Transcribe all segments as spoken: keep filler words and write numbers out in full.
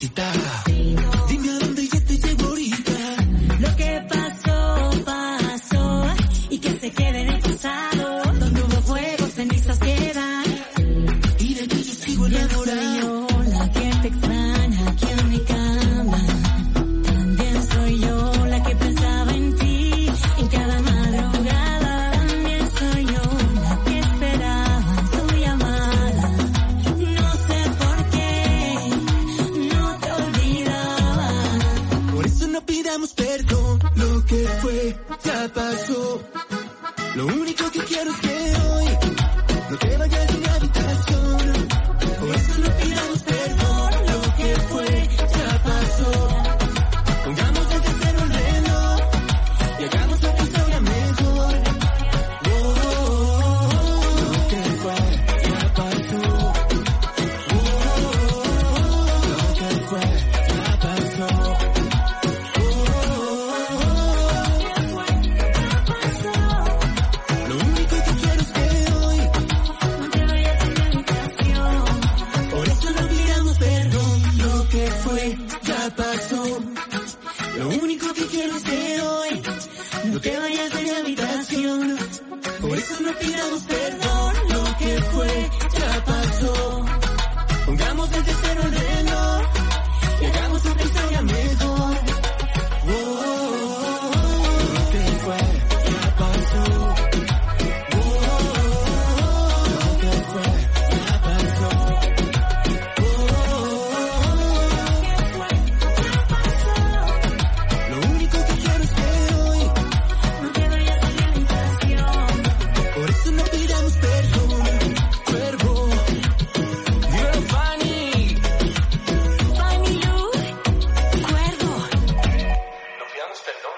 Dime a dónde yo te llevo ahorita. Lo que pasó, pasó. Y que se quede en el pasado. Donde hubo fuego, cenizas quedan. Y de ti yo sigo enamorado. Soy yo la que te extraña aquí en mi cama. También soy yo la que pensaba en ti en cada madrugada. También soy yo la que esperaba tu llamada. No sé por qué no te olvidaba. Por eso no pidamos perdón. Lo que fue ya pasó. Lo único que quiero es que hoy no te vayas de mi habitación. Por eso no pidamos perdón. Lo que fue ya pasó. Pongamos desde cero el reloj y hagamos nuestra historia mejor. Oh, oh, oh, oh. Lo que fue ya pasó. Oh, oh, oh, oh. Lo que fue ya pasó. Oh, oh, oh, oh. Lo único que quiero es que hoy No te vayas de mi habitación. por eso no pidamos perdón. Lo que fue ya pasó. Lo único que quiero es que hoy no te vayas de mi habitación. Por eso no pidamos perdón. Lo que fue ya pasó. Pongamos desde cero el reloj y hagamos otra historia mejor. Oh, oh, oh, oh. Lo que fue ya pasó. Oh, oh, oh, oh. Lo que fue ya pasó. Oh, oh, oh, oh. Lo único que quiero es que hoy No te vayas de mi habitación. por eso no pidamos perdón. Cuervo, dímelo Fanny. Fanny Lu, Cuervo. No pidamos perdón.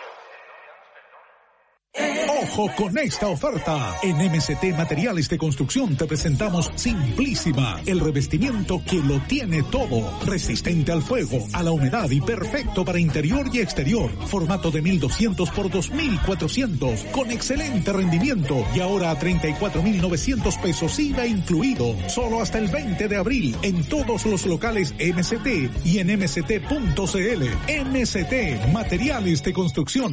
Ojo con esta oferta. En M C T Materiales de Construcción te presentamos Simplísima, el revestimiento que lo tiene todo. Resistente al fuego, a la humedad y perfecto para interior y exterior. Formato de mil doscientos por dos mil cuatrocientos, con excelente rendimiento y ahora a treinta y cuatro mil novecientos pesos I V A incluido. Solo hasta el veinte de abril en todos los locales M C T y en m c t punto c l. M C T Materiales de Construcción.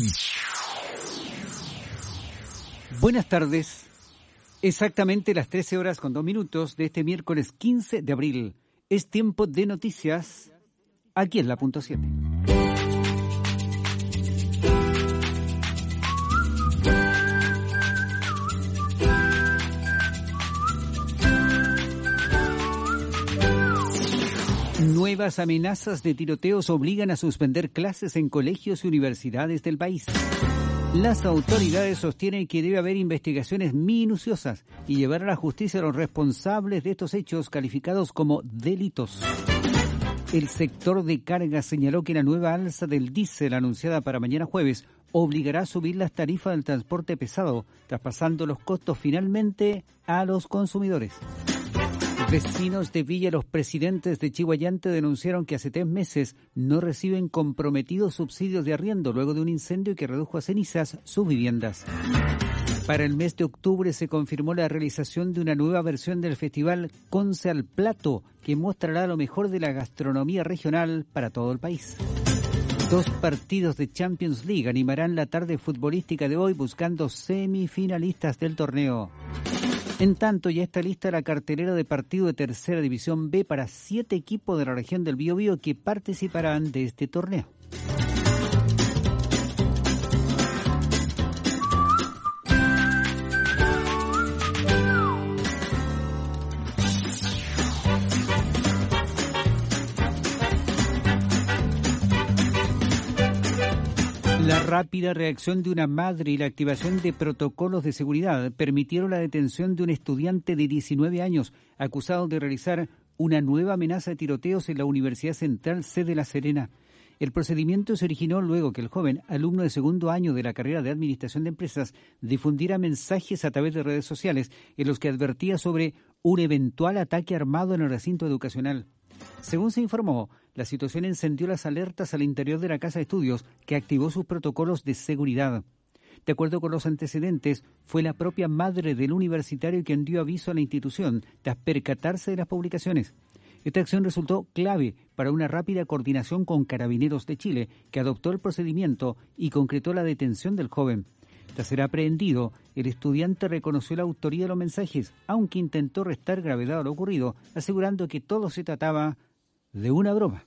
Buenas tardes. Exactamente las trece horas con dos minutos de este miércoles quince de abril. Es tiempo de noticias aquí en la punto siete. Nuevas amenazas de tiroteos obligan a suspender clases en colegios y universidades del país. Las autoridades sostienen que debe haber investigaciones minuciosas y llevar a la justicia a los responsables de estos hechos calificados como delitos. El sector de cargas señaló que la nueva alza del diésel anunciada para mañana jueves obligará a subir las tarifas del transporte pesado, traspasando los costos finalmente a los consumidores. Vecinos de Villa Los Presidentes de Chihuayante denunciaron que hace tres meses no reciben comprometidos subsidios de arriendo luego de un incendio que redujo a cenizas sus viviendas. Para el mes de octubre se confirmó la realización de una nueva versión del festival Conce al Plato, que mostrará lo mejor de la gastronomía regional para todo el país. Dos partidos de Champions League animarán la tarde futbolística de hoy buscando semifinalistas del torneo. En tanto, ya está lista la cartelera de partido de Tercera División B para siete equipos de la región del Biobío que participarán de este torneo. La rápida reacción de una madre y la activación de protocolos de seguridad permitieron la detención de un estudiante de diecinueve años acusado de realizar una nueva amenaza de tiroteos en la Universidad Central C de La Serena. El procedimiento se originó luego que el joven, alumno de segundo año de la carrera de Administración de Empresas, difundiera mensajes a través de redes sociales en los que advertía sobre un eventual ataque armado en el recinto educacional. Según se informó, la situación encendió las alertas al interior de la Casa de Estudios, que activó sus protocolos de seguridad. De acuerdo con los antecedentes, fue la propia madre del universitario quien dio aviso a la institución tras percatarse de las publicaciones. Esta acción resultó clave para una rápida coordinación con Carabineros de Chile, que adoptó el procedimiento y concretó la detención del joven. Tras ser aprehendido, el estudiante reconoció la autoría de los mensajes, aunque intentó restar gravedad a lo ocurrido, asegurando que todo se trataba de una broma.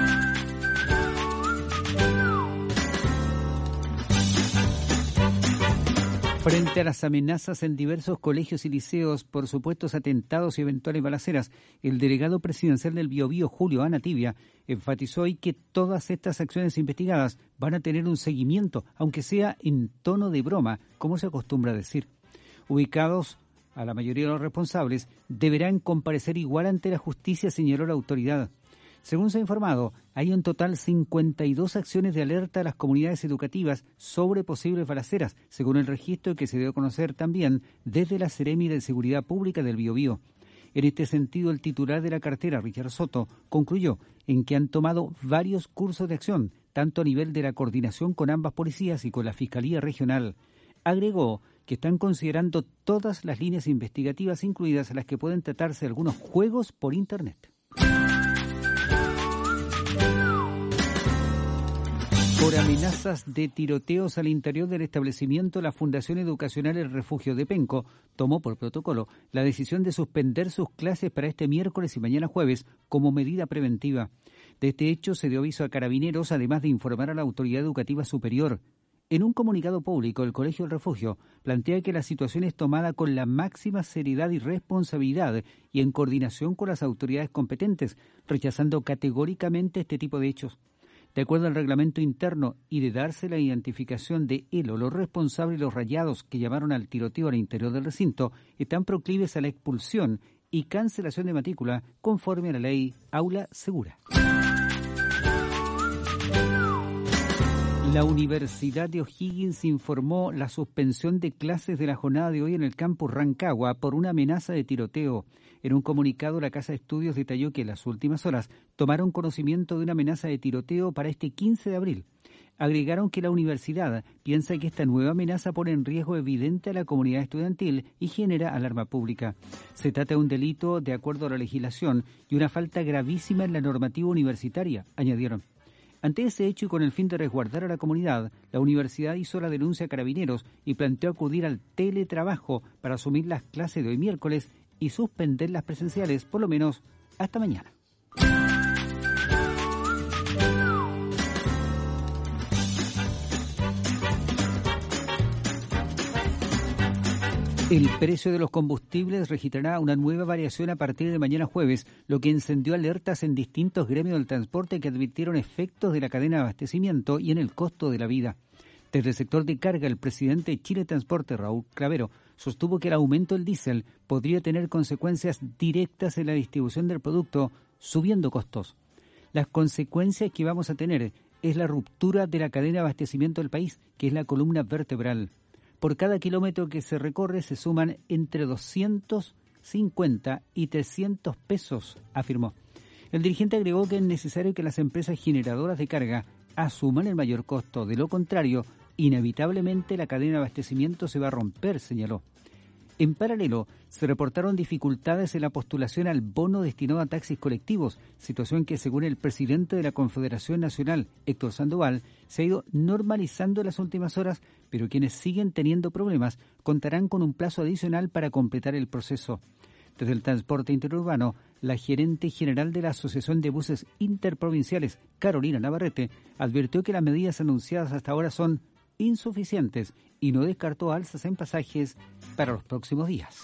Frente a las amenazas en diversos colegios y liceos por supuestos atentados y eventuales balaceras, el delegado presidencial del Biobío, Julio Anatibia, enfatizó hoy que todas estas acciones investigadas van a tener un seguimiento, aunque sea en tono de broma, como se acostumbra a decir. Ubicados a la mayoría de los responsables, deberán comparecer igual ante la justicia, señaló la autoridad. Según se ha informado, hay en total cincuenta y dos acciones de alerta a las comunidades educativas sobre posibles balaceras, según el registro que se dio a conocer también desde la Seremi de Seguridad Pública del Biobío. En este sentido, el titular de la cartera, Richard Soto, concluyó en que han tomado varios cursos de acción, tanto a nivel de la coordinación con ambas policías y con la Fiscalía Regional. Agregó que están considerando todas las líneas investigativas, incluidas las que pueden tratarse de algunos juegos por Internet. Por amenazas de tiroteos al interior del establecimiento, la Fundación Educacional El Refugio de Penco tomó por protocolo la decisión de suspender sus clases para este miércoles y mañana jueves como medida preventiva. De este hecho se dio aviso a Carabineros, además de informar a la autoridad educativa superior. En un comunicado público, el Colegio El Refugio plantea que la situación es tomada con la máxima seriedad y responsabilidad y en coordinación con las autoridades competentes, rechazando categóricamente este tipo de hechos. De acuerdo al reglamento interno y de darse la identificación de él o los responsables y los rayados que llamaron al tiroteo al interior del recinto, están proclives a la expulsión y cancelación de matrícula conforme a la ley Aula Segura. La Universidad de O'Higgins informó la suspensión de clases de la jornada de hoy en el campus Rancagua por una amenaza de tiroteo. En un comunicado, la Casa de Estudios detalló que en las últimas horas tomaron conocimiento de una amenaza de tiroteo para este quince de abril. Agregaron que la universidad piensa que esta nueva amenaza pone en riesgo evidente a la comunidad estudiantil y genera alarma pública. Se trata de un delito de acuerdo a la legislación y una falta gravísima en la normativa universitaria, añadieron. Ante ese hecho y con el fin de resguardar a la comunidad, la universidad hizo la denuncia a Carabineros y planteó acudir al teletrabajo para asumir las clases de hoy miércoles y suspender las presenciales por lo menos hasta mañana. El precio de los combustibles registrará una nueva variación a partir de mañana jueves, lo que encendió alertas en distintos gremios del transporte que advirtieron efectos de la cadena de abastecimiento y en el costo de la vida. Desde el sector de carga, el presidente de Chile Transporte, Raúl Cravero, sostuvo que el aumento del diésel podría tener consecuencias directas en la distribución del producto, subiendo costos. Las consecuencias que vamos a tener es la ruptura de la cadena de abastecimiento del país, que es la columna vertebral. Por cada kilómetro que se recorre se suman entre doscientos cincuenta y trescientos pesos, afirmó. El dirigente agregó que es necesario que las empresas generadoras de carga asuman el mayor costo. De lo contrario, inevitablemente la cadena de abastecimiento se va a romper, señaló. En paralelo, se reportaron dificultades en la postulación al bono destinado a taxis colectivos, situación que, según el presidente de la Confederación Nacional, Héctor Sandoval, se ha ido normalizando en las últimas horas, pero quienes siguen teniendo problemas contarán con un plazo adicional para completar el proceso. Desde el transporte interurbano, la gerente general de la Asociación de Buses Interprovinciales, Carolina Navarrete, advirtió que las medidas anunciadas hasta ahora son insuficientes y no descartó alzas en pasajes para los próximos días.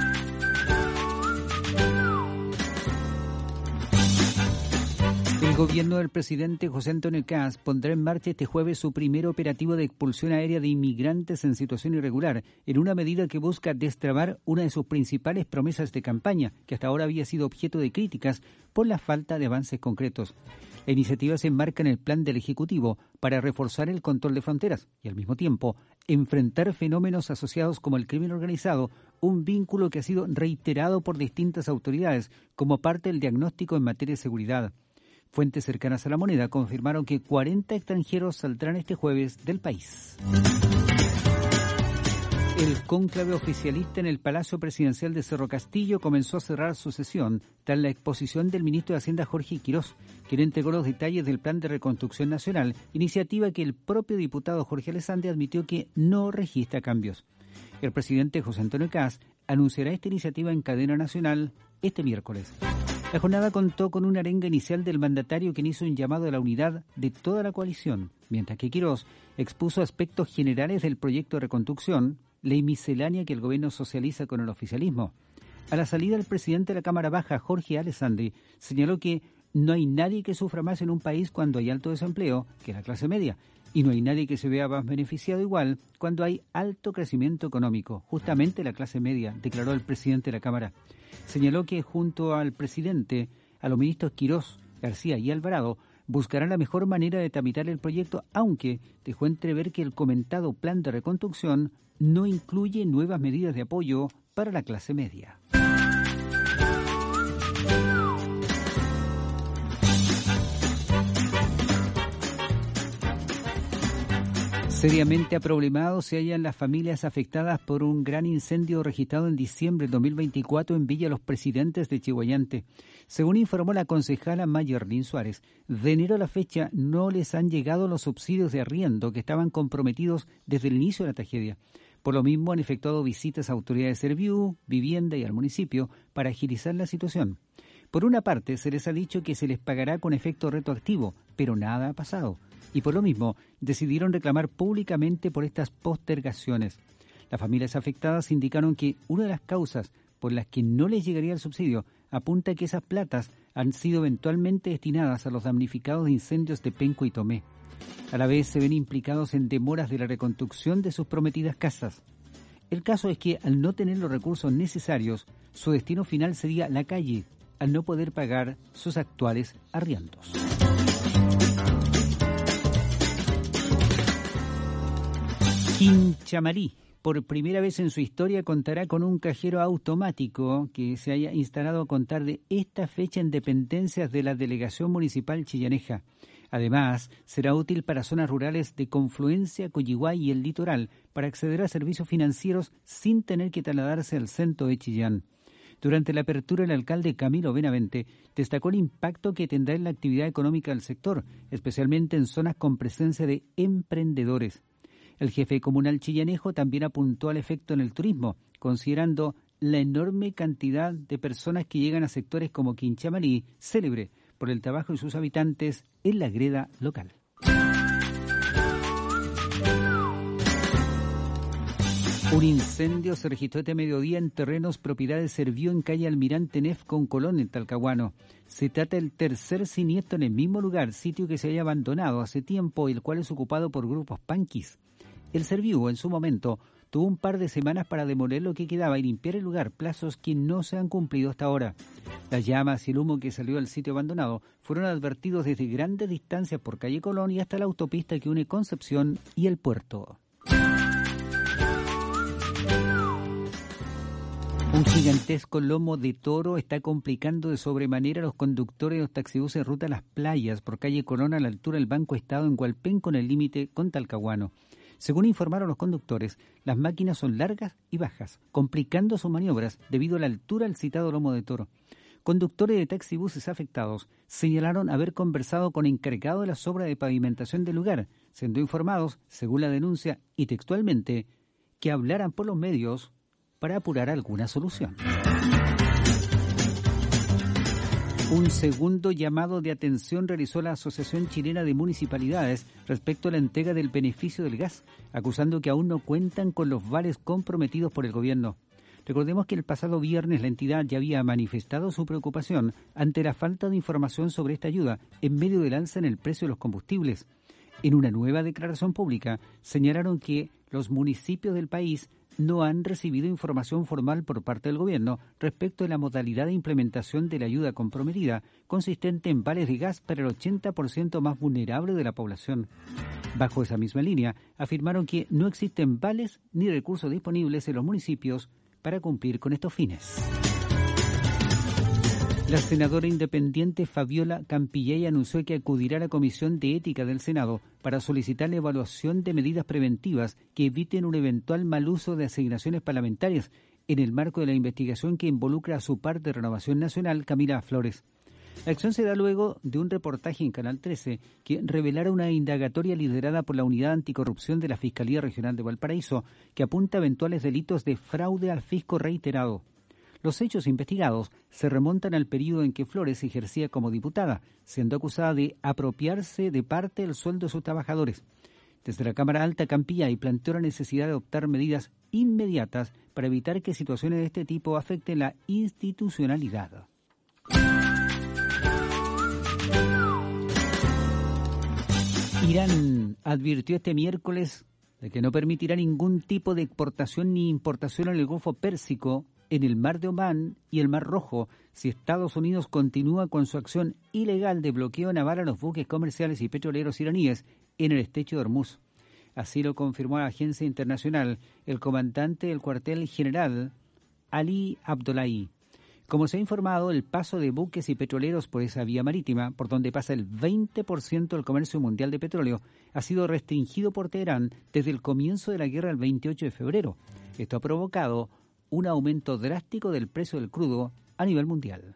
El gobierno del presidente José Antonio Kast pondrá en marcha este jueves su primer operativo de expulsión aérea de inmigrantes en situación irregular, en una medida que busca destrabar una de sus principales promesas de campaña, que hasta ahora había sido objeto de críticas por la falta de avances concretos. La iniciativa se enmarca en el plan del Ejecutivo para reforzar el control de fronteras y, al mismo tiempo, enfrentar fenómenos asociados como el crimen organizado, un vínculo que ha sido reiterado por distintas autoridades como parte del diagnóstico en materia de seguridad. Fuentes cercanas a La Moneda confirmaron que cuarenta extranjeros saldrán este jueves del país. El cónclave oficialista en el Palacio Presidencial de Cerro Castillo comenzó a cerrar su sesión tras la exposición del ministro de Hacienda Jorge Quirós, quien entregó los detalles del Plan de Reconstrucción Nacional, iniciativa que el propio diputado Jorge Alessandri admitió que no registra cambios. El presidente José Antonio Kast anunciará esta iniciativa en cadena nacional este miércoles. La jornada contó con una arenga inicial del mandatario, quien hizo un llamado a la unidad de toda la coalición, mientras que Quirós expuso aspectos generales del proyecto de reconstrucción, ley miscelánea que el gobierno socializa con el oficialismo. A la salida, el presidente de la Cámara Baja, Jorge Alessandri, señaló que no hay nadie que sufra más en un país cuando hay alto desempleo que la clase media, y no hay nadie que se vea más beneficiado igual cuando hay alto crecimiento económico. Justamente la clase media, declaró el presidente de la Cámara. Señaló que junto al presidente, a los ministros Quirós, García y Alvarado, buscarán la mejor manera de tramitar el proyecto, aunque dejó entrever que el comentado plan de reconstrucción no incluye nuevas medidas de apoyo para la clase media. Seriamente aproblemado se hallan las familias afectadas por un gran incendio registrado en diciembre del dos mil veinticuatro en Villa Los Presidentes de Chihuayante. Según informó la concejala Mayerlin Suárez, de enero a la fecha no les han llegado los subsidios de arriendo que estaban comprometidos desde el inicio de la tragedia. Por lo mismo han efectuado visitas a autoridades de Serviu, Vivienda y al municipio para agilizar la situación. Por una parte, se les ha dicho que se les pagará con efecto retroactivo, pero nada ha pasado. Y por lo mismo, decidieron reclamar públicamente por estas postergaciones. Las familias afectadas indicaron que una de las causas por las que no les llegaría el subsidio apunta a que esas platas han sido eventualmente destinadas a los damnificados de incendios de Penco y Tomé. A la vez se ven implicados en demoras de la reconstrucción de sus prometidas casas. El caso es que al no tener los recursos necesarios, su destino final sería la calle, al no poder pagar sus actuales arriendos. Quinchamarí, por primera vez en su historia, contará con un cajero automático que se haya instalado a contar de esta fecha en dependencias de la Delegación Municipal Chillaneja. Además, será útil para zonas rurales de Confluencia, Coyihuay y el litoral para acceder a servicios financieros sin tener que trasladarse al centro de Chillán. Durante la apertura, el alcalde Camilo Benavente destacó el impacto que tendrá en la actividad económica del sector, especialmente en zonas con presencia de emprendedores. El jefe comunal chillanejo también apuntó al efecto en el turismo, considerando la enorme cantidad de personas que llegan a sectores como Quinchamarí, célebre por el trabajo de sus habitantes en la greda local. Un incendio se registró este mediodía en terrenos propiedad de Serviu en calle Almirante Neff con Colón, en Talcahuano. Se trata del tercer siniestro en el mismo lugar, sitio que se haya abandonado hace tiempo y el cual es ocupado por grupos panquis. El Serviu, en su momento, tuvo un par de semanas para demoler lo que quedaba y limpiar el lugar, plazos que no se han cumplido hasta ahora. Las llamas y el humo que salió del sitio abandonado fueron advertidos desde grandes distancias por calle Colón y hasta la autopista que une Concepción y el puerto. Un gigantesco lomo de toro está complicando de sobremanera a los conductores de los taxibuses ruta a Las Playas por calle Colón a la altura del Banco Estado en Hualpén con el límite con Talcahuano. Según informaron los conductores, las máquinas son largas y bajas, complicando sus maniobras debido a la altura del citado lomo de toro. Conductores de taxibuses afectados señalaron haber conversado con encargado de las obras de pavimentación del lugar, siendo informados, según la denuncia y textualmente, que hablaran por los medios para apurar alguna solución. Un segundo llamado de atención realizó la Asociación Chilena de Municipalidades respecto a la entrega del beneficio del gas, acusando que aún no cuentan con los vales comprometidos por el gobierno. Recordemos que el pasado viernes la entidad ya había manifestado su preocupación ante la falta de información sobre esta ayuda en medio del alza en el precio de los combustibles. En una nueva declaración pública señalaron que los municipios del país no han recibido información formal por parte del gobierno respecto de la modalidad de implementación de la ayuda comprometida, consistente en vales de gas para el ochenta por ciento más vulnerable de la población. Bajo esa misma línea, afirmaron que no existen vales ni recursos disponibles en los municipios para cumplir con estos fines. La senadora independiente Fabiola Campillay anunció que acudirá a la Comisión de Ética del Senado para solicitar la evaluación de medidas preventivas que eviten un eventual mal uso de asignaciones parlamentarias en el marco de la investigación que involucra a su parte de Renovación Nacional, Camila Flores. La acción se da luego de un reportaje en Canal trece que revelara una indagatoria liderada por la Unidad Anticorrupción de la Fiscalía Regional de Valparaíso que apunta a eventuales delitos de fraude al fisco reiterado. Los hechos investigados se remontan al periodo en que Flores ejercía como diputada, siendo acusada de apropiarse de parte del sueldo de sus trabajadores. Desde la Cámara Alta, Campillay planteó la necesidad de adoptar medidas inmediatas para evitar que situaciones de este tipo afecten la institucionalidad. Irán advirtió este miércoles de que no permitirá ningún tipo de exportación ni importación en el Golfo Pérsico, en el Mar de Omán y el Mar Rojo, si Estados Unidos continúa con su acción ilegal de bloqueo naval a los buques comerciales y petroleros iraníes en el estrecho de Hormuz. Así lo confirmó la agencia internacional el comandante del cuartel general, Ali Abdollahi. Como se ha informado, el paso de buques y petroleros por esa vía marítima, por donde pasa el veinte por ciento del comercio mundial de petróleo, ha sido restringido por Teherán desde el comienzo de la guerra el veintiocho de febrero. Esto ha provocado un aumento drástico del precio del crudo a nivel mundial.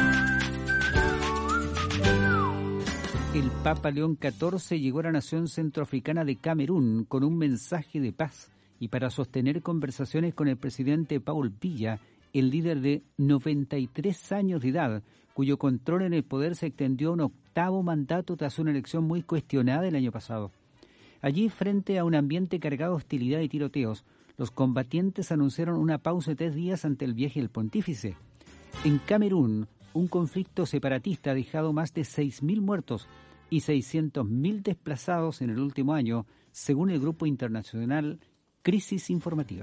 El Papa León catorce llegó a la nación centroafricana de Camerún con un mensaje de paz y para sostener conversaciones con el presidente Paul Biya, el líder de noventa y tres años de edad, cuyo control en el poder se extendió a un octavo mandato tras una elección muy cuestionada el año pasado. Allí, frente a un ambiente cargado de hostilidad y tiroteos, los combatientes anunciaron una pausa de tres días ante el viaje del pontífice. En Camerún, un conflicto separatista ha dejado más de seis mil muertos y seiscientos mil desplazados en el último año, según el grupo internacional Crisis Informativa.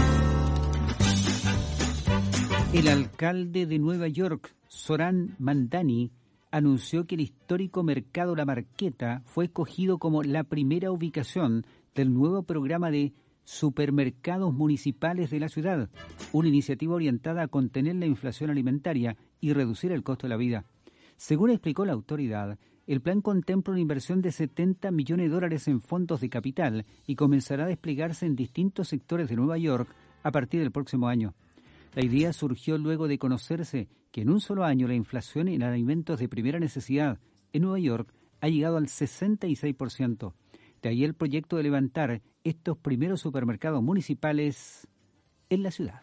El alcalde de Nueva York, Zohran Mamdani, anunció que el histórico mercado La Marqueta fue escogido como la primera ubicación del nuevo programa de supermercados municipales de la ciudad, una iniciativa orientada a contener la inflación alimentaria y reducir el costo de la vida. Según explicó la autoridad, el plan contempla una inversión de setenta millones de dólares en fondos de capital y comenzará a desplegarse en distintos sectores de Nueva York a partir del próximo año. La idea surgió luego de conocerse que en un solo año la inflación en alimentos de primera necesidad en Nueva York ha llegado al sesenta y seis por ciento. De ahí el proyecto de levantar estos primeros supermercados municipales en la ciudad.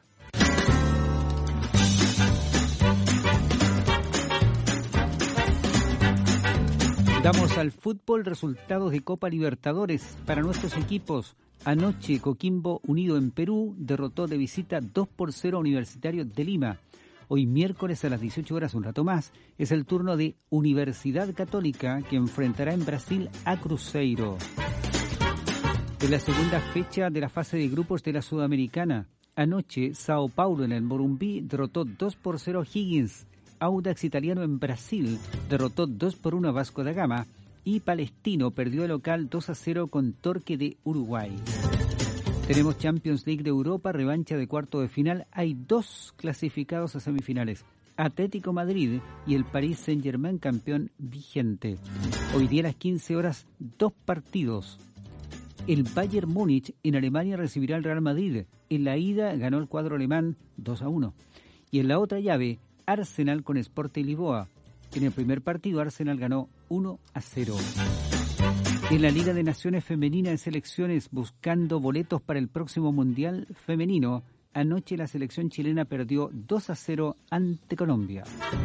Damos al fútbol resultados de Copa Libertadores para nuestros equipos. Anoche Coquimbo Unido en Perú derrotó de visita dos por cero a Universitario de Lima. Hoy miércoles a las dieciocho horas, un rato más, es el turno de Universidad Católica que enfrentará en Brasil a Cruzeiro. De la segunda fecha de la fase de grupos de la Sudamericana, anoche Sao Paulo en el Morumbi derrotó dos por cero a Higgins. Audax Italiano en Brasil derrotó dos por uno a Vasco da Gama y Palestino perdió el local dos a cero con Torque de Uruguay. Tenemos Champions League de Europa, revancha de cuarto de final. Hay dos clasificados a semifinales, Atlético Madrid y el Paris Saint-Germain, campeón vigente. Hoy día a las quince horas, dos partidos. El Bayern Múnich en Alemania recibirá al Real Madrid. En la ida ganó el cuadro alemán dos a uno. Y en la otra llave, Arsenal con Sporting Lisboa. En el primer partido, Arsenal ganó uno a cero. En la Liga de Naciones Femenina de Selecciones, buscando boletos para el próximo Mundial Femenino, anoche la selección chilena perdió dos a cero ante Colombia.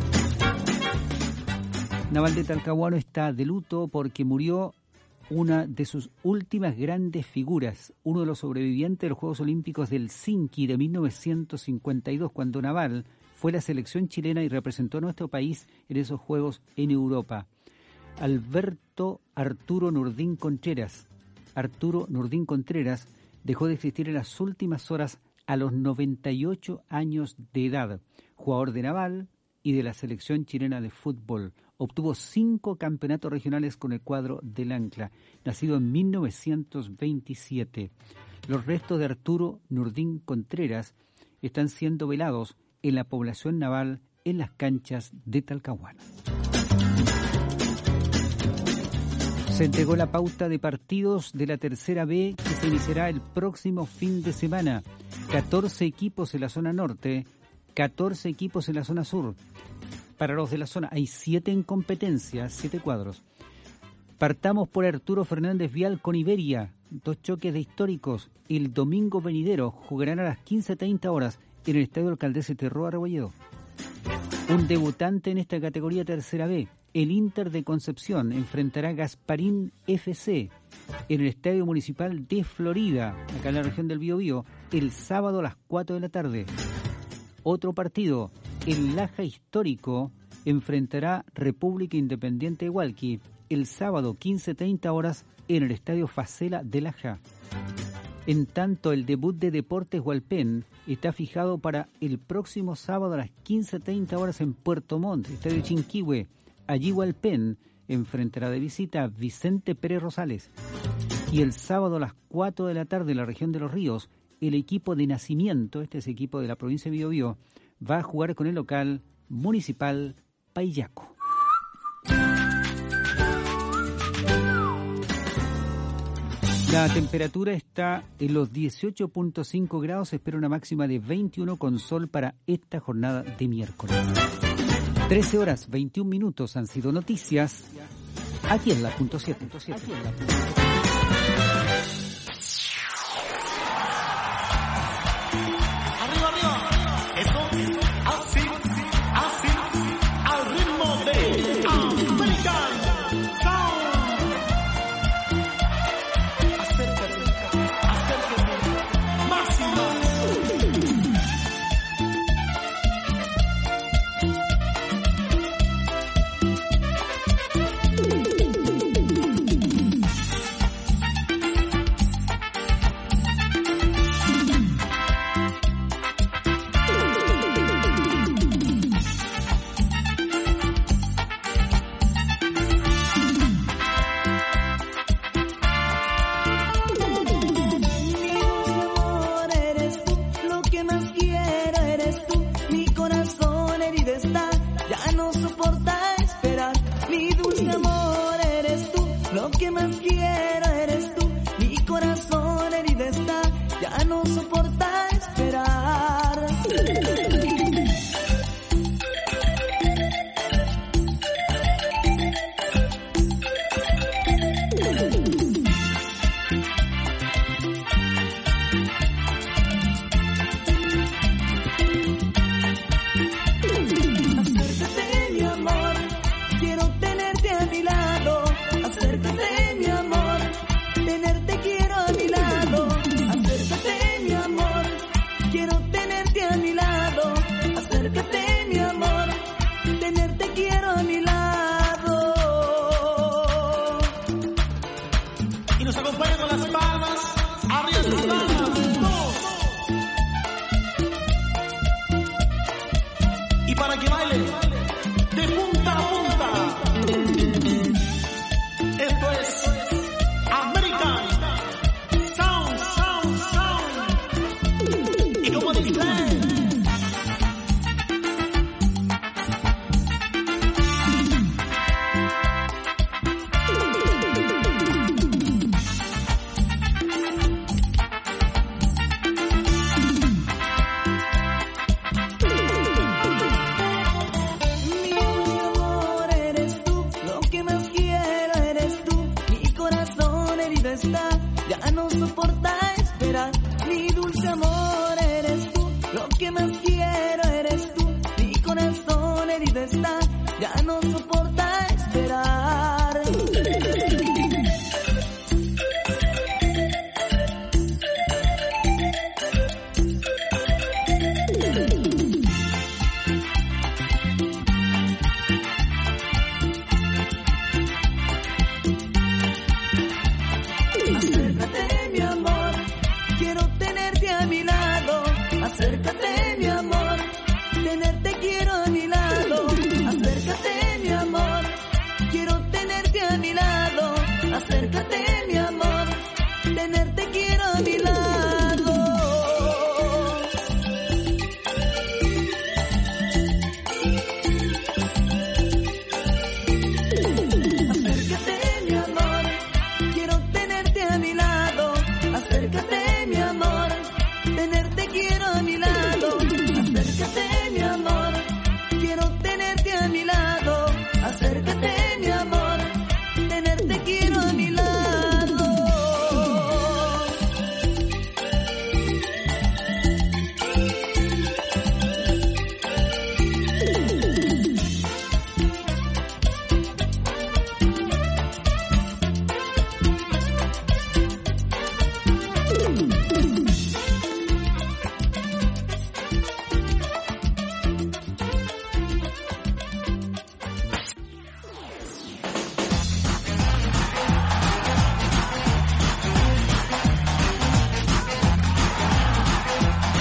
Naval de Talcahuano está de luto porque murió una de sus últimas grandes figuras, uno de los sobrevivientes de los Juegos Olímpicos del Helsinki de mil novecientos cincuenta y dos, cuando Naval fue la selección chilena y representó a nuestro país en esos Juegos en Europa. Alberto Arturo Nurdín Contreras. Arturo Nurdín Contreras dejó de existir en las últimas horas a los noventa y ocho años de edad. Jugador de Naval y de la selección chilena de fútbol. Obtuvo cinco campeonatos regionales con el cuadro del Ancla, nacido en mil novecientos veintisiete. Los restos de Arturo Nurdín Contreras están siendo velados en la población naval en las canchas de Talcahuano. Se entregó la pauta de partidos de la Tercera B que se iniciará el próximo fin de semana. catorce equipos en la zona norte, catorce equipos en la zona sur. Para los de la zona hay siete en competencia, siete cuadros. Partamos por Arturo Fernández Vial con Iberia, dos choques de históricos. El domingo venidero jugarán a las quince treinta horas en el Estadio Alcaldesa Terroa Rebolledo. Un debutante en esta categoría Tercera B, el Inter de Concepción, enfrentará a Gasparín F C en el Estadio Municipal de Florida, acá en la región del Biobío, el sábado a las cuatro de la tarde. Otro partido, el Laja Histórico, enfrentará República Independiente de Hualqui el sábado quince treinta horas en el Estadio Facela de Laja. En tanto, el debut de Deportes Hualpén está fijado para el próximo sábado a las quince treinta horas en Puerto Montt, Estadio Chinquihue. Allí Hualpén enfrentará de visita a Vicente Pérez Rosales. Y el sábado a las cuatro de la tarde en la región de Los Ríos, el equipo de Nacimiento, este es equipo de la provincia de Biobío, va a jugar con el local Municipal Paillaco. La temperatura está en los dieciocho punto cinco grados, se espera una máxima de veintiuno con sol para esta jornada de miércoles. trece horas veintiún minutos han sido noticias aquí en la punto siete. Arriba, arriba. Eso, así, así, al ritmo de American Sound. Acércate, acércate, más y más. Acércate, mi amor.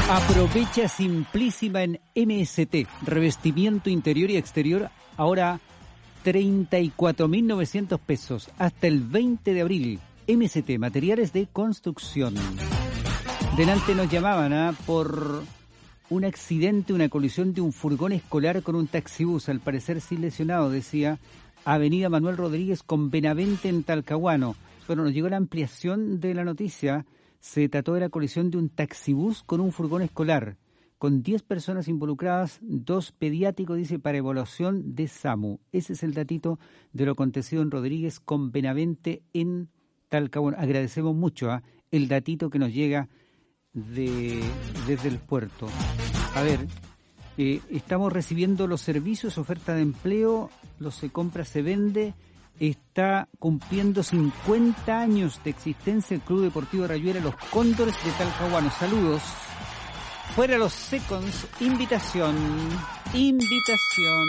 Aprovecha Simplísima en M S T, revestimiento interior y exterior, ahora treinta y cuatro mil novecientos pesos, hasta el veinte de abril. M S T, materiales de construcción. Delante nos llamaban ¿eh? por un accidente, una colisión de un furgón escolar con un taxibús, al parecer sin lesionado, decía Avenida Manuel Rodríguez con Benavente en Talcahuano. Bueno, nos llegó la ampliación de la noticia. Se trató de la colisión de un taxibús con un furgón escolar, con diez personas involucradas, dos pediátricos, dice, para evaluación de SAMU. Ese es el datito de lo acontecido en Rodríguez con Benavente en Talcahuano. Agradecemos mucho ¿eh? el datito que nos llega de desde el puerto. A ver, eh, estamos recibiendo los servicios, oferta de empleo, los se compra, se vende. Está cumpliendo cincuenta años de existencia el Club Deportivo Rayuela Los Cóndores de Talcahuano. Saludos. Fuera los seconds, invitación, invitación.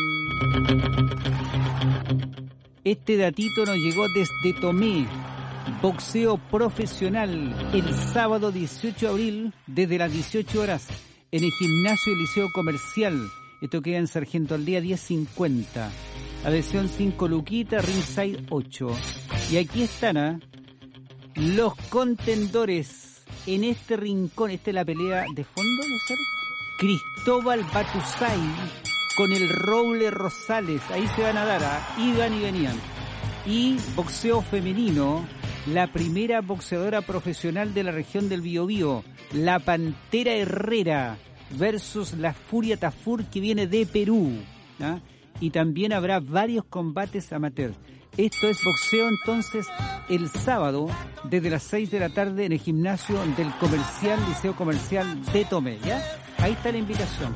Este datito nos llegó desde Tomé. Boxeo profesional el sábado dieciocho de abril desde las dieciocho horas en el gimnasio del Liceo Comercial. Esto queda en Sargento Aldea diez cincuenta. Adhesión cinco luquitas, ringside ocho. Y aquí están ¿eh? los contendores en este rincón. Esta es la pelea de fondo, ¿no sé? Cristóbal Batusay con el Roble Rosales. Ahí se van a dar, ¿eh? iban y venían. Y boxeo femenino, la primera boxeadora profesional de la región del Biobío, la Pantera Herrera versus la Furia Tafur, que viene de Perú. ¿eh? Y también habrá varios combates amateur. Esto es boxeo entonces el sábado desde las seis de la tarde en el gimnasio del Comercial, Liceo Comercial de Tomé, ¿ya? Ahí está la invitación.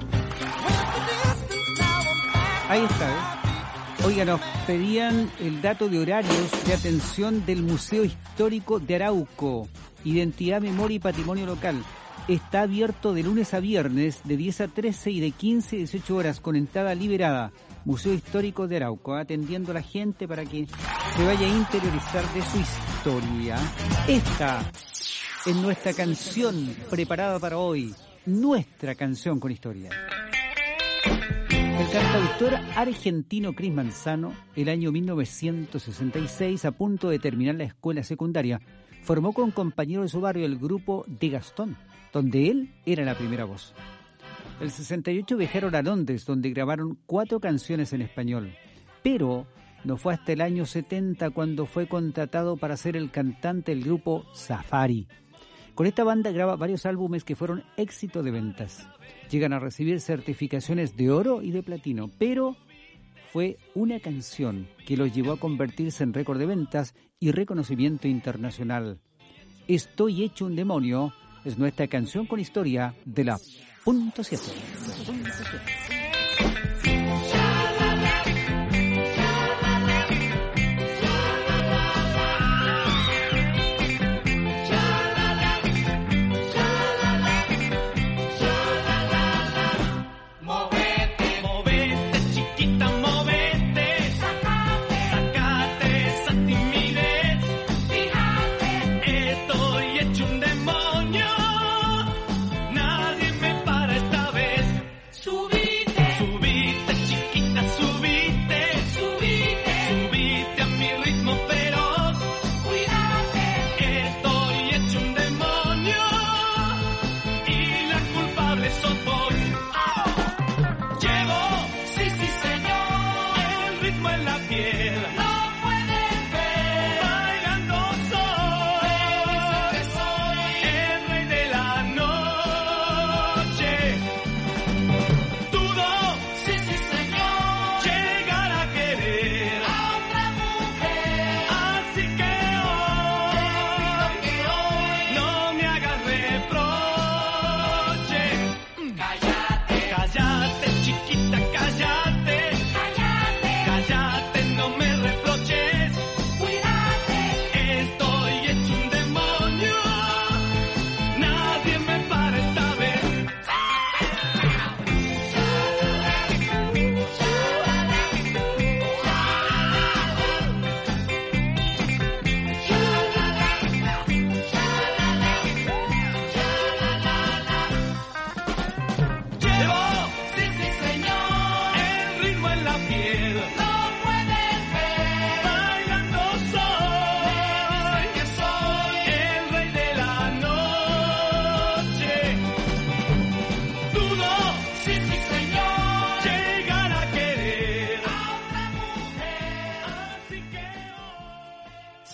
Ahí está, ¿eh? Oiga, nos pedían el dato de horarios de atención del Museo Histórico de Arauco, Identidad, Memoria y Patrimonio Local. Está abierto de lunes a viernes de diez a trece y de quince a dieciocho horas con entrada liberada. Museo Histórico de Arauco, atendiendo a la gente para que se vaya a interiorizar de su historia. Esta es nuestra canción preparada para hoy, nuestra canción con historia. El cantautor argentino Cris Manzano, el año mil novecientos sesenta y seis, a punto de terminar la escuela secundaria, formó con compañeros de su barrio el grupo De Gastón, donde él era la primera voz. El sesenta y ocho viajaron a Londres, donde grabaron cuatro canciones en español. Pero no fue hasta el año setenta cuando fue contratado para ser el cantante del grupo Safari. Con esta banda graba varios álbumes que fueron éxito de ventas. Llegan a recibir certificaciones de oro y de platino, pero fue una canción que los llevó a convertirse en récord de ventas y reconocimiento internacional. Estoy hecho un demonio es nuestra canción con historia de la punto siete. Subite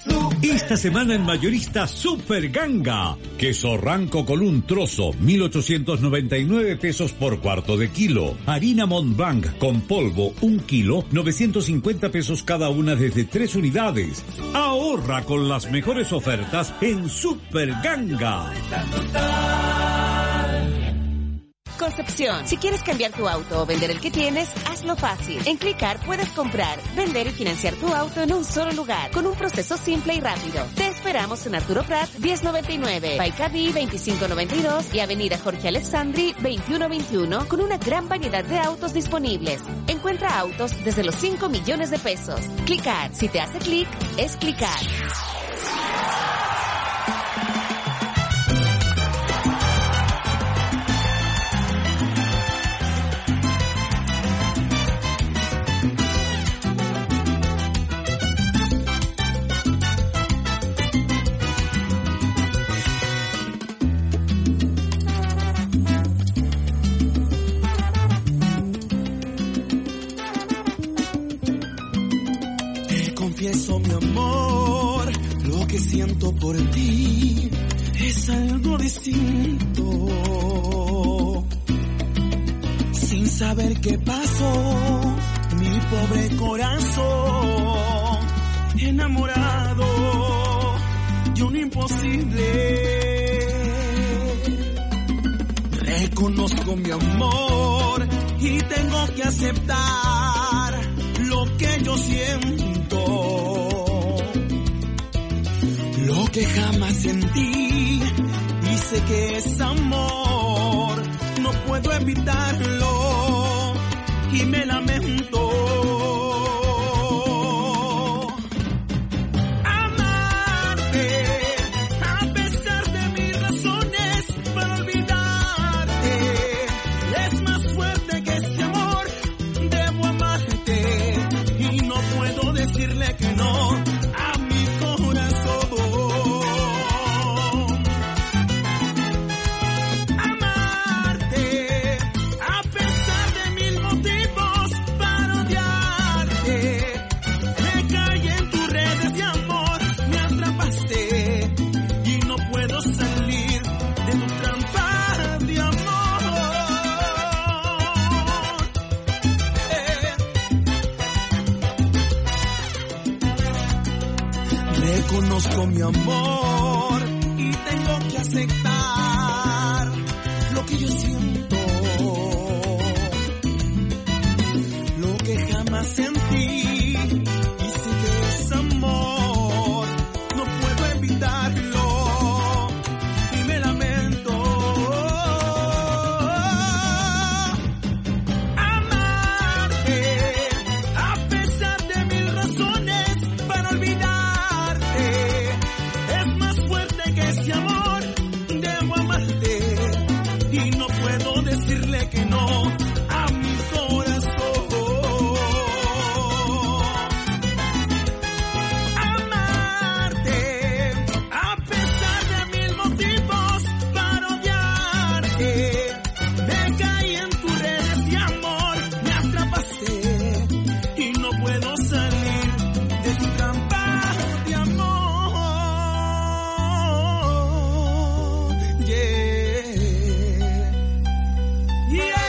Esta semana en Mayorista Super Ganga. Queso Ranco Colún trozo, mil ochocientos noventa y nueve pesos por cuarto de kilo. Harina Mont Blanc con polvo, un kilo, novecientos cincuenta pesos cada una desde tres unidades. Ahorra con las mejores ofertas en Super Ganga. Concepción. Si quieres cambiar tu auto o vender el que tienes, hazlo fácil. En Clicar puedes comprar, vender y financiar tu auto en un solo lugar, con un proceso simple y rápido. Te esperamos en Arturo Prat diez noventa y nueve, Paicadí veinticinco noventa y dos y Avenida Jorge Alessandri veintiuno veintiuno, con una gran variedad de autos disponibles. Encuentra autos desde los cinco millones de pesos. Clicar. Si te hace clic, es Clicar. Confieso, mi amor, lo que siento por ti es algo distinto. Sin saber qué pasó, mi pobre corazón enamorado de un imposible. Reconozco mi amor y tengo que aceptar lo que yo siento. Lo que jamás sentí y sé que es amor, no puedo evitarlo y me lamento. Amarte, a pesar de mis razones para olvidarte, es más fuerte que este amor. Debo amarte y no puedo decirle que no a mi corazón. Amarte, a pesar de mil motivos para odiarte, me caí en tus redes de amor, me atrapaste y no puedo salir de tu trampa de amor. Eh. Reconozco mi amor y tengo que aceptar lo que yo siento, lo que jamás sentí y sé que es amor, no puedo evitarlo y me lamento. Amarte, a pesar de mil razones para olvidarte, es más fuerte que este amor. Debo amarte y no puedo decirle que no a mi corazón. Amarte, a pesar de mil motivos para odiarte, me caí en tus redes de amor, me atrapaste y no puedo salir de tu trampa de amor. Yeah. Yeah.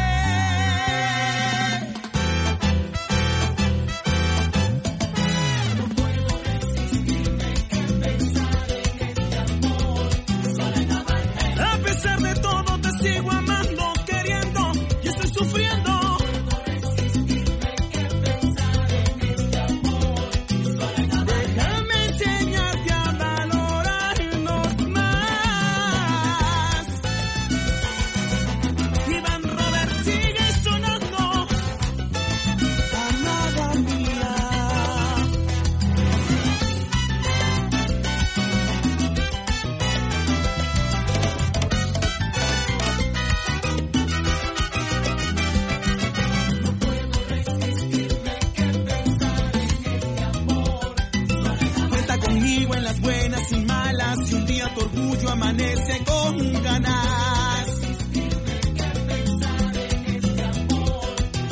No puedo resistirme que pensar en este amor, solo en amarte. A pesar de todo te sigo amando, queriendo y estoy sufriendo. No puedo resistirme que pensar en este amor, solo en amarte. Déjame enseñarte a valorarnos más. Iván Robert sigue sonando, amada mía. No puedo resistirme que pensar en este amor, cuenta conmigo en las buenas y malas, y un día tu orgullo amanece con ganas.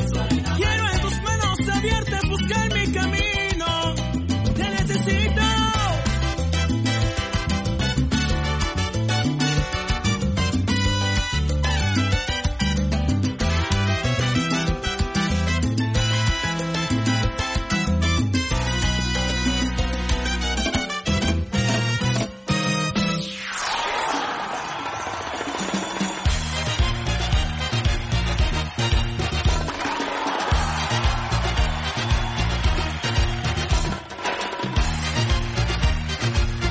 Quiero en tus manos abiertas buscar mi camino. Te necesito.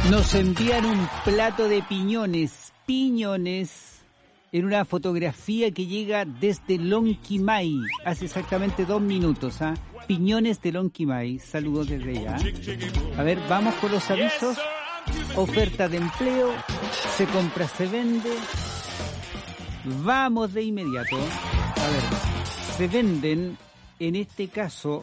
Nos envían un plato de piñones, piñones, en una fotografía que llega desde Lonquimay, hace exactamente dos minutos, ¿ah? Piñones de Lonquimay, saludos desde allá. A ver, vamos con los avisos. Oferta de empleo, se compra, se vende. Vamos de inmediato. A ver, se venden, en este caso,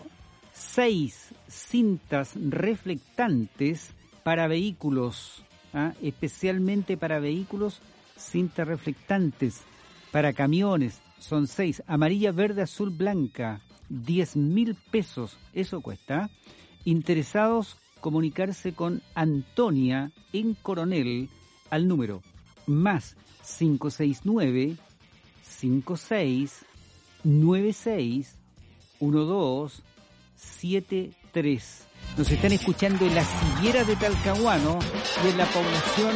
seis cintas reflectantes para vehículos, ¿ah? Especialmente para vehículos, cintas reflectantes para camiones, son seis, amarilla, verde, azul, blanca, diez mil pesos, eso cuesta. Interesados, comunicarse con Antonia en Coronel al número más cinco seis nueve, cinco seis nueve seis, uno dos siete tres. Nos están escuchando en la Siguera de Talcahuano y en la población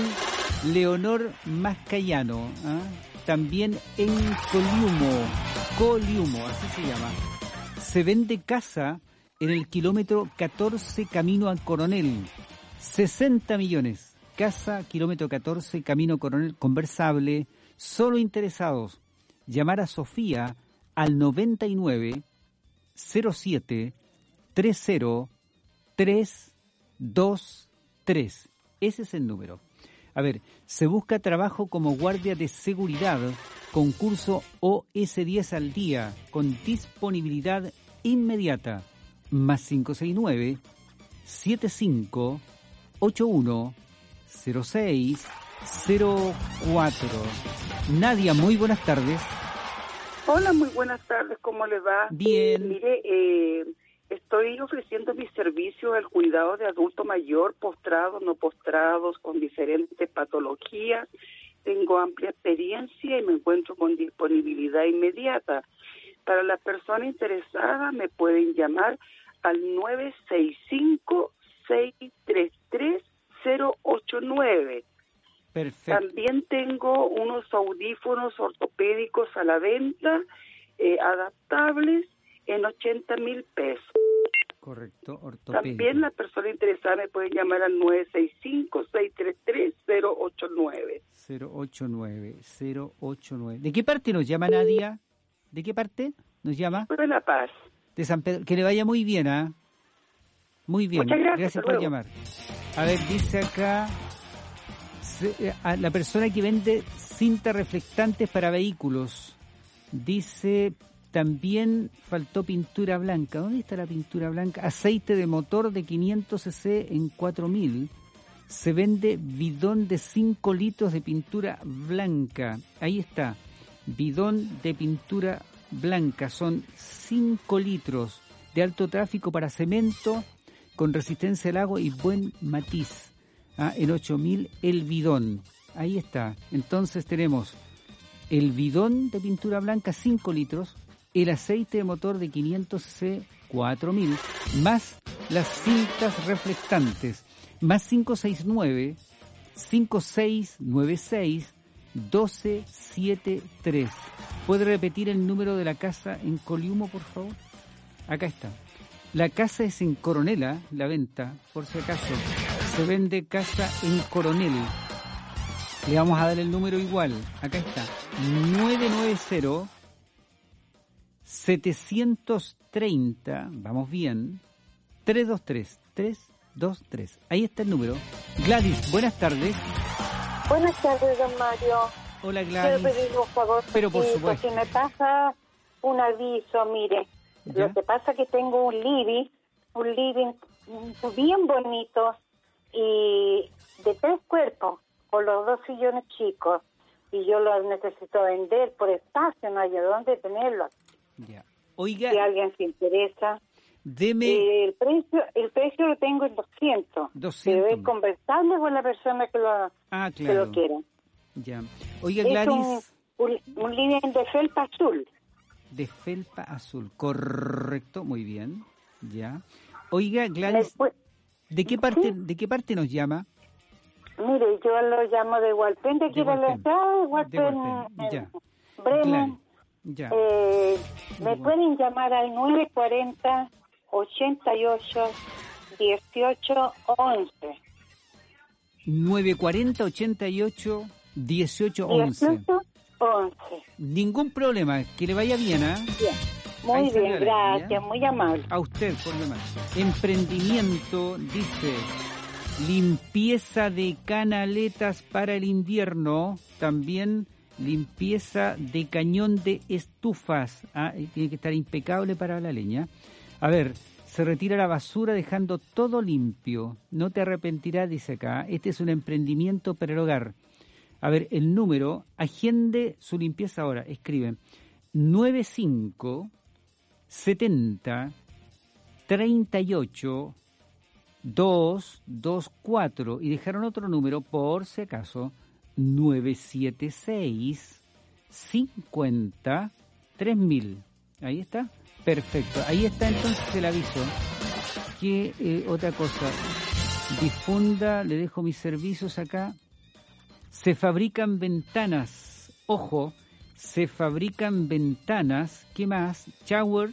Leonor Mascayano, ¿ah? También en Coliumo, Coliumo, así se llama. Se vende casa en el kilómetro catorce camino a Coronel, sesenta millones. Casa, kilómetro catorce, camino Coronel, conversable. Solo interesados, llamar a Sofía al noventa y nueve, cero siete, treinta, tres dos tres. Ese es el número. A ver, se busca trabajo como guardia de seguridad, concurso O S diez al día, con disponibilidad inmediata. Más cinco seis nueve, siete cinco ocho uno, cero seis cero cuatro. Nadia, muy buenas tardes. Hola, muy buenas tardes, ¿cómo le va? Bien. Mire, eh, estoy ofreciendo mi servicio al cuidado de adulto mayor, postrados, no postrados, con diferentes patologías. Tengo amplia experiencia y me encuentro con disponibilidad inmediata. Para las personas interesadas me pueden llamar al nueve seis cinco, seis tres tres, cero ocho nueve. Perfecto. También tengo unos audífonos ortopédicos a la venta, eh, adaptables, en ochenta mil pesos. Correcto, ortopédico. También la persona interesada me puede llamar al nueve seis cinco, seis tres tres, cero ocho nueve. cero ocho nueve, cero ocho nueve. ¿De qué parte nos llama Nadia? ¿De qué parte nos llama? De La Paz. De San Pedro. Que le vaya muy bien, ¿ah? Muy bien. Muchas gracias. Gracias por llamar. A ver, dice acá se, a la persona que vende cintas reflectantes para vehículos. Dice, también faltó pintura blanca. ¿Dónde está la pintura blanca? Aceite de motor de quinientos centilitros en cuatro mil. Se vende bidón de cinco litros de pintura blanca. Ahí está. Bidón de pintura blanca. Son cinco litros de alto tráfico para cemento, con resistencia al agua y buen matiz. Ah, en ocho mil el bidón. Ahí está. Entonces tenemos el bidón de pintura blanca cinco litros, el aceite de motor de quinientos centilitros cuatro mil, más las cintas reflectantes, más cinco seis nueve, cinco seis nueve seis, uno dos siete tres. ¿Puede repetir el número de la casa en Coliumo, por favor? Acá está. La casa es en Coronela, la venta, por si acaso. Se vende casa en Coronel. Le vamos a dar el número igual. Acá está. nueve nueve cero, setecientos treinta, vamos bien, tres dos tres, tres dos tres. Ahí está el número. Gladys, buenas tardes. Buenas tardes, don Mario. Hola, Gladys. Quiero pedir un favor. Pero por sí, supuesto. Si me pasa un aviso, mire. ¿Ya? Lo que pasa es que tengo un living, un living bien bonito y de tres cuerpos, con los dos sillones chicos. Y yo los necesito vender por espacio, no hay de dónde tenerlos. Ya. Oiga, Si alguien se interesa. deme... Eh, el precio el precio lo tengo en doscientos. doscientos. Debe conversarle con la persona que lo, Ah, que claro. lo quiera. Ya. Oiga, Es Gladys, un, un, un living de felpa azul. de felpa azul. Correcto, muy bien. Ya. Oiga, Gladys, Después- ¿de qué parte, ¿Sí? de qué parte nos llama? Mire, yo lo llamo de Hualpén, de aquí De de la Hualpén. entrada de De Hualpén, Hualpén, en ya. Bremen. Gladys, ya. Eh, me Bueno. pueden llamar al nueve cuarenta, ochenta y ocho, dieciocho once. nueve cuatro cero, ochenta y ocho, dieciocho, once. dieciocho, once. Ningún problema, que le vaya bien, ¿ah? ¿eh? Bien. Muy Ahí salió bien, la gracias, línea. muy amable. A usted, por demás. Emprendimiento, dice, limpieza de canaletas para el invierno, también limpieza de cañón de estufas. Ah, tiene que estar impecable para la leña. A ver, se retira la basura dejando todo limpio. No te arrepentirás, dice acá. Este es un emprendimiento para el hogar. A ver, el número, agende su limpieza ahora. Escribe nueve cinco setenta treinta y ocho dos dos cuatro y dejaron otro número por si acaso, nueve siete seis cincuenta tres mil. Ahí está, perfecto. Ahí está entonces el aviso. Que eh, otra cosa, difunda, le dejo mis servicios acá. Se fabrican ventanas, ojo, se fabrican ventanas, ¿qué más? Shower,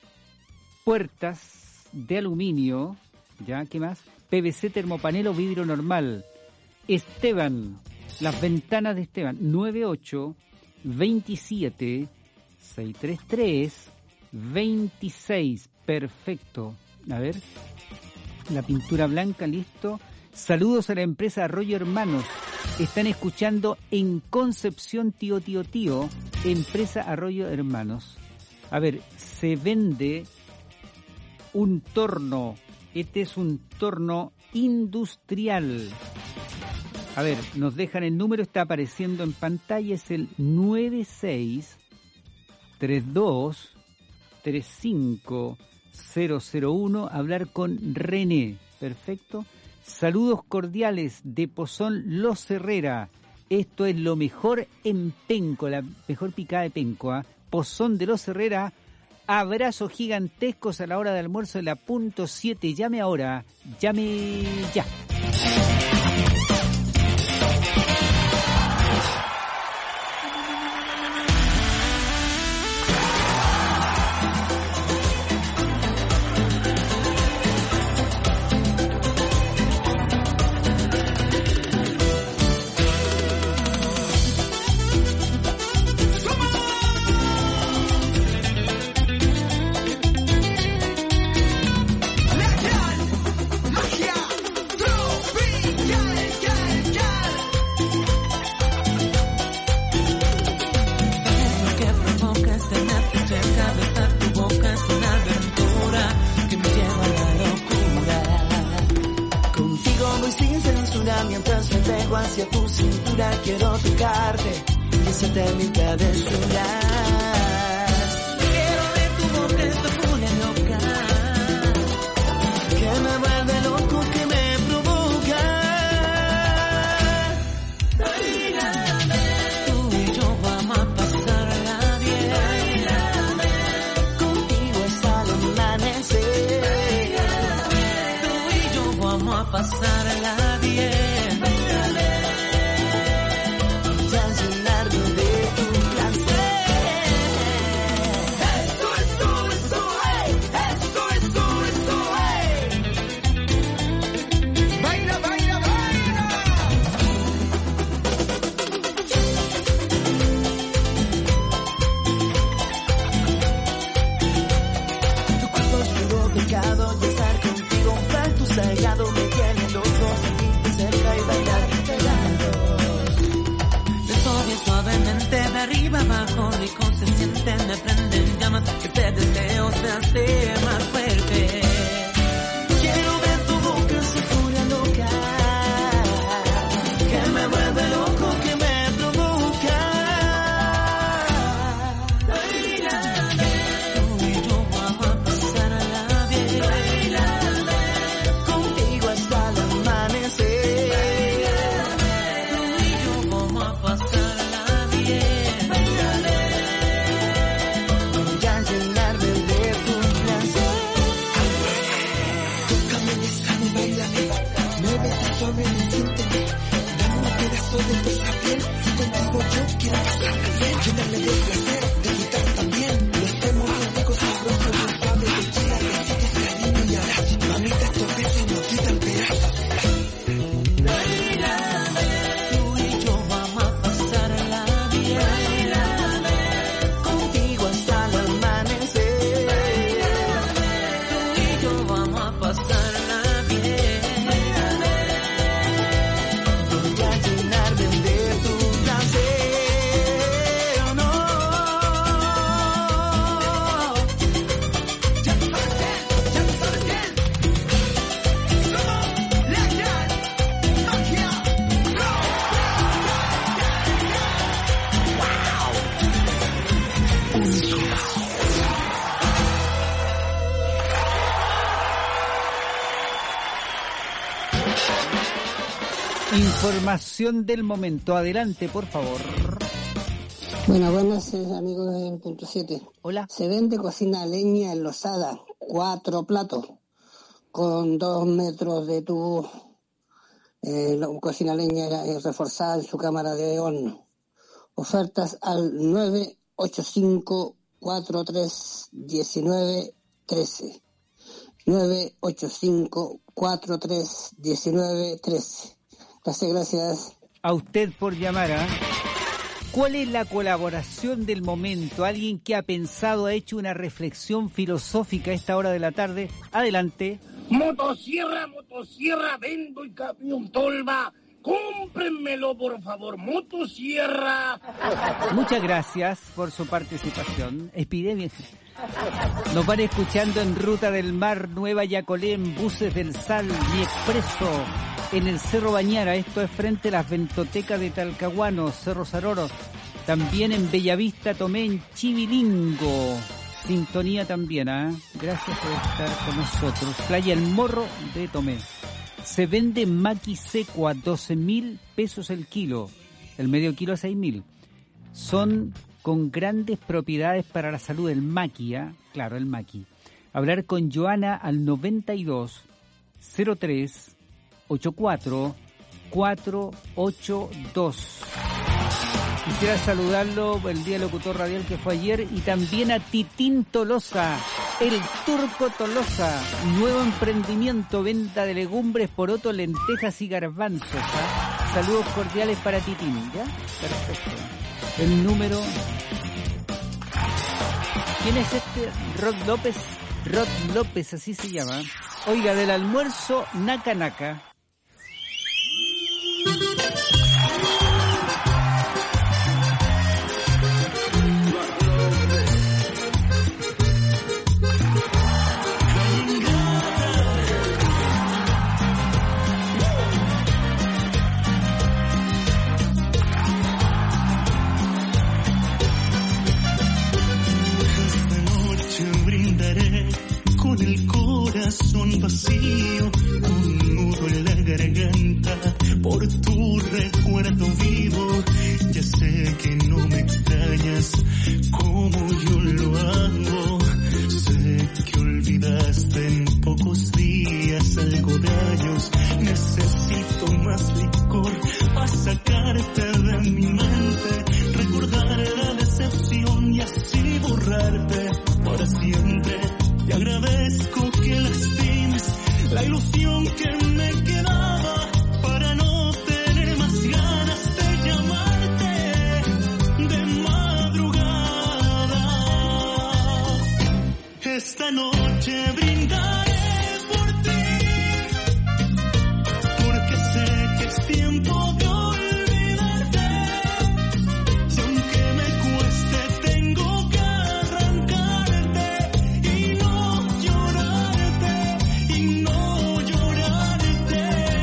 puertas de aluminio, ¿ya? ¿Qué más? P V C, termopanel o vidrio normal. Esteban, las ventanas de Esteban, nueve ocho veintisiete seiscientos treinta y tres veintiséis, perfecto. A ver, la pintura blanca, listo. Saludos a la empresa Arroyo Hermanos. Están escuchando en Concepción, tío, tío, tío, empresa Arroyo Hermanos. A ver, se vende un torno. Este es un torno industrial. A ver, nos dejan el número, está apareciendo en pantalla, es el nueve seis tres dos tres cinco cero cero uno. Hablar con René. Perfecto. Saludos cordiales de Pozón Los Herrera. Esto es lo mejor en penco, la mejor picada de penco. ¿eh? Pozón de Los Herrera. Abrazos gigantescos a la hora de almuerzo de la punto siete. Llame ahora. Llame ya. Mientras me pego hacia tu cintura, quiero tocarte y hacerte mi travesura. Quiero ver tu boca, esta furia loca, que me vuelve loco, que me provoca. Tú y yo vamos a pasarla bien, contigo hasta el amanecer. Tú y yo vamos a pasarla bien. De estar contigo, un pacto sagrado me tiene loco, sentirte cerca y bailar pegados. Me sobe suavemente de arriba abajo, rico se siente, me prenden llamas, este deseo se hace más fuerte. Quiero ver tu boca, esa furia loca, que me vuelve loco, que me provoca. Tú y yo vamos a pasarla. Contigo hasta el amanecer. Tú y yo vamos a pasarla bien. Ya llenarme de tu placer. Información del momento. Adelante, por favor. Bueno, buenas eh, amigos del punto siete. Hola. Se vende cocina a leña enlosada, cuatro platos, con dos metros de tubo. Eh, la cocina a leña eh, reforzada en su cámara de horno. Ofertas al nueve ocho cinco cuatro tres uno nueve uno tres. nueve ocho cinco cuatro tres uno nueve uno tres. Gracias, gracias. A usted por llamar, ¿eh? ¿Cuál es la colaboración del momento? Alguien que ha pensado, ha hecho una reflexión filosófica a esta hora de la tarde. Adelante. Motosierra, motosierra, vendo y camión tolva. Cómprenmelo, por favor, motosierra. Muchas gracias por su participación. Epidemia. Nos van escuchando en Ruta del Mar, Nueva Yacolé, en Buses del Sal, Mi Expreso, en el Cerro Bañara. Esto es frente a las ventotecas de Talcahuano, Cerro Saroro. También en Bellavista, Tomé, en Chivilingo. Sintonía también, ¿ah? ¿eh? Gracias por estar con nosotros. Playa El Morro de Tomé. Se vende maqui seco a doce mil pesos el kilo. El medio kilo a seis mil. Son con grandes propiedades para la salud. El maqui, ¿eh? Claro, el maqui. Hablar con Joana al noventa y dos cero tres ochenta y cuatro cuatro ocho dos. Quisiera saludarlo el día locutor radial que fue ayer y también a Titín Tolosa, el Turco Tolosa, nuevo emprendimiento, venta de legumbres, porotos, lentejas y garbanzos. ¿eh? Saludos cordiales para Titín, ¿ya? Perfecto. El número... ¿Quién es este? Rod López. Rod López, así se llama. Oiga, del almuerzo, Naka Naka. Con el corazón vacío, un nudo en la garganta, por tu recuerdo vivo. Ya sé que no me extrañas como yo lo hago. Sé que olvidaste en pocos días algo de años. Necesito más licor para sacarte de mi mente, recordar la decepción y así borrarte para siempre. Te agradezco que lastimes la ilusión que me quedaba para no tener más ganas de llamarte de madrugada. Esta noche brindaré por ti, porque sé que es tiempo de olvidarte. Y aunque me cueste, tengo que arrancarte y no llorarte, y no llorarte.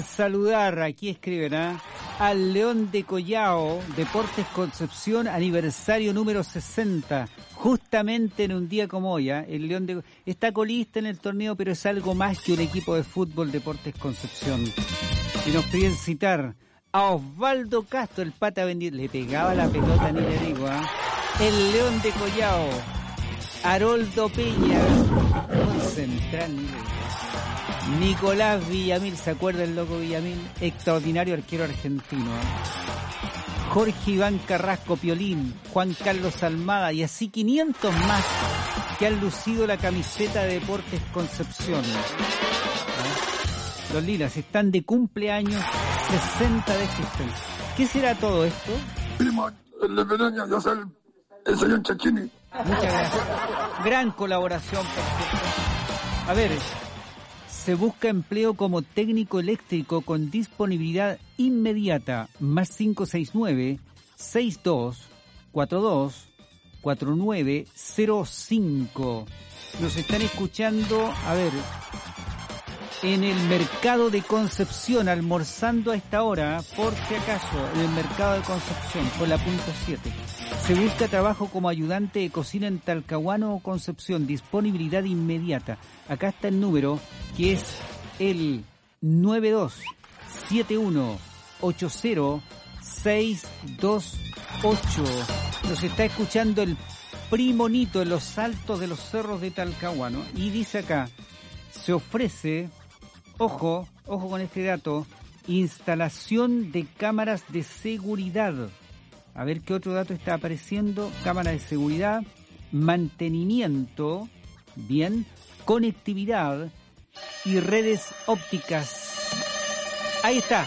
saludar, aquí escriben, ¿eh? al León de Collao, Deportes Concepción, aniversario número sesenta, justamente en un día como hoy. ¿eh? El León de está colista en el torneo, pero es algo más que un equipo de fútbol, Deportes Concepción. Y nos piden citar a Osvaldo Castro, el pata vendido, le pegaba la pelota, ni le digo, ¿eh? el León de Collao, Haroldo Peña, un central, ni le digo. Nicolás Villamil, ¿se acuerda el loco Villamil? Extraordinario arquero argentino. Jorge Iván Carrasco Piolín, Juan Carlos Almada y así quinientos más que han lucido la camiseta de Deportes Concepción. Los lilas están de cumpleaños, sesenta de existencia. ¿Qué será todo esto? Primo, el de Pereña, yo soy el, el señor Chachini. Muchas gracias. Gran colaboración, perfecto. A ver, se busca empleo como técnico eléctrico con disponibilidad inmediata. Más cinco seis nueve, seis dos cuatro dos, cuatro nueve cero cinco. Nos están escuchando, a ver, en el mercado de Concepción, almorzando a esta hora, por si acaso, en el mercado de Concepción, por la punto siete. Se busca trabajo como ayudante de cocina en Talcahuano o Concepción, disponibilidad inmediata. Acá está el número, que es el nueve dos siete uno ocho cero seis dos ocho. Nos está escuchando el Primonito en los altos de los cerros de Talcahuano. Y dice acá, se ofrece, ojo, ojo con este dato, instalación de cámaras de seguridad. A ver qué otro dato está apareciendo. Cámara de seguridad, mantenimiento, bien, conectividad y redes ópticas. Ahí está.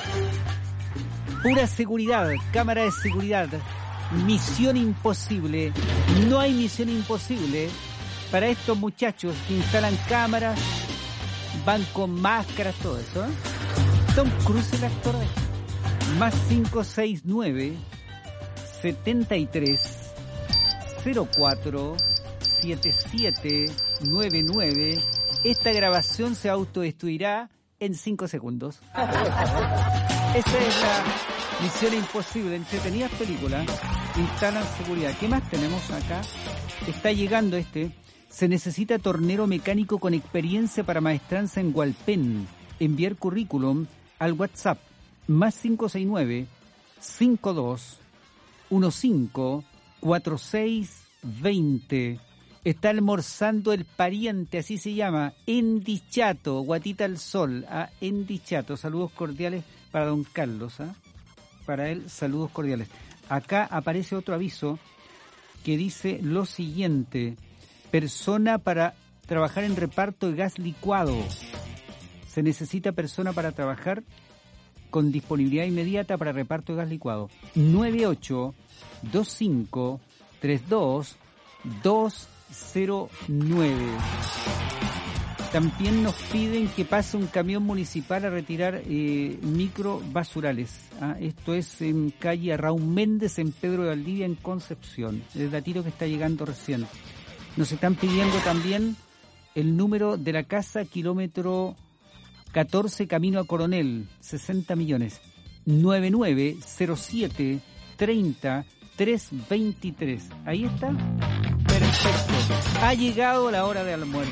Pura seguridad, cámara de seguridad. Misión imposible. No hay misión imposible para estos muchachos que instalan cámaras, van con máscaras, todo eso. ¿eh? Tom Cruise, el actor de esto. Más cinco seis nueve setenta y tres cero cuatro siete siete nueve nueve. Esta grabación se autodestruirá en cinco segundos. Esa es la misión imposible. Entretenidas películas. Instalan seguridad. ¿Qué más tenemos acá? Está llegando este. Se necesita tornero mecánico con experiencia para maestranza en Hualpén. Enviar currículum al WhatsApp más cinco seis nueve cinco dos uno cinco cuatro seis dos cero. Está almorzando el pariente, así se llama, en Dichato, Guatita al Sol, a en Dichato. Saludos cordiales para don Carlos, ¿ah? Para él, saludos cordiales. Acá aparece otro aviso que dice lo siguiente: persona para trabajar en reparto de gas licuado. Se necesita persona para trabajar con disponibilidad inmediata para reparto de gas licuado. nueve ocho dos cinco tres dos dos cero nueve. También nos piden que pase un camión municipal a retirar eh, micro basurales. ¿ah? Esto es en calle Raúl Méndez, en Pedro de Valdivia, en Concepción. El datito que está llegando recién. Nos están pidiendo también el número de la casa, kilómetro catorce, camino a Coronel, sesenta millones. nueve nueve cero siete treinta trescientos veintitrés. Ahí está. Perfecto. Ha llegado la hora de almuerzo.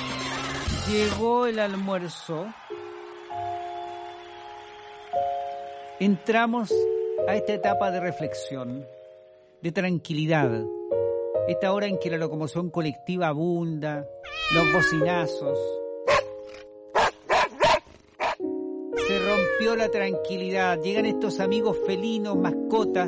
Llegó el almuerzo. Entramos a esta etapa de reflexión, de tranquilidad. Esta hora en que la locomoción colectiva abunda, los bocinazos. Se rompió la tranquilidad. Llegan estos amigos felinos, mascotas,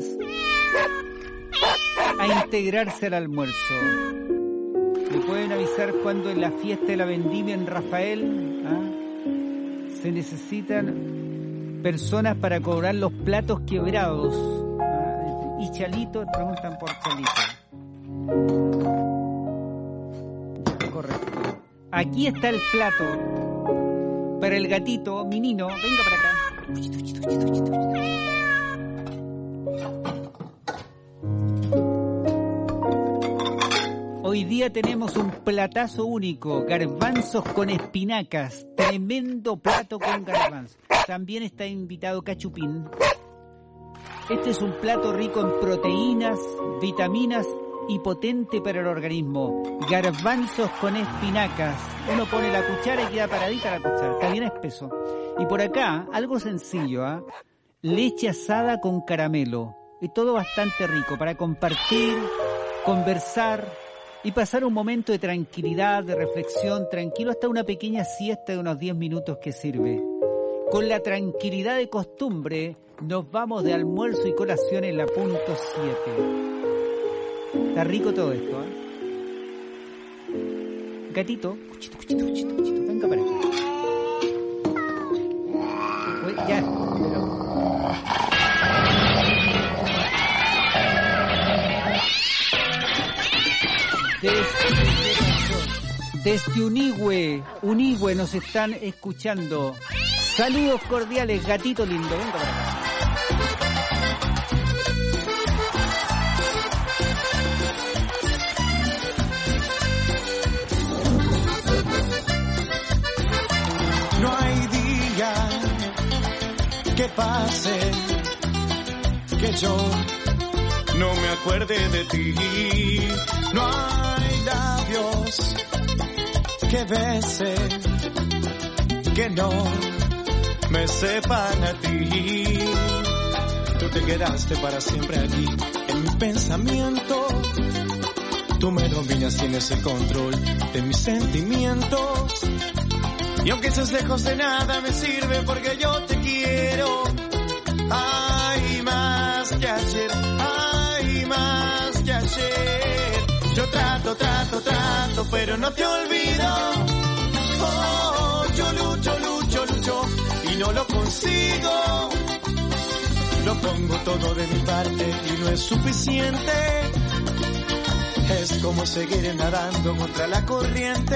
a integrarse al almuerzo. ¿Me pueden avisar cuando en la fiesta de la vendimia en Rafael ¿ah? se necesitan personas para cobrar los platos quebrados? ¿ah? Y Chalito, preguntan por Chalito. Correcto. Aquí está el plato para el gatito, Minino. Venga para acá. Hoy día tenemos un platazo único, garbanzos con espinacas, tremendo plato con garbanzos. También está invitado cachupín. Este es un plato rico en proteínas, vitaminas y potente para el organismo. Garbanzos con espinacas. Uno pone la cuchara y queda paradita la cuchara. Está bien espeso. Y por acá, algo sencillo, ¿ah? ¿eh? Leche asada con caramelo. Y todo bastante rico para compartir, conversar y pasar un momento de tranquilidad, de reflexión, tranquilo, hasta una pequeña siesta de unos diez minutos que sirve. Con la tranquilidad de costumbre, nos vamos de almuerzo y colación en la punto siete. Está rico todo esto, ¿eh? Gatito, cuchito, cuchito, cuchito, cuchito, venga para acá. Pues ya, pero... Desde, desde Unigüe, Unigüe nos están escuchando. Saludos cordiales, gatito lindo. Venga para acá. No hay día que pase que yo no me acuerde de ti. No hay labios que bese que no me sepan a ti. Tú te quedaste para siempre allí en mi pensamiento. Tú me dominas, tienes el control de mis sentimientos. Y aunque estés lejos de nada me sirve porque yo te quiero. Hay más que ayer, hay más que ayer. Yo trato, trato, trato, pero no te olvido. Oh, yo lucho, lucho, lucho y no lo consigo. Lo pongo todo de mi parte y no es suficiente. Es como seguir nadando contra la corriente.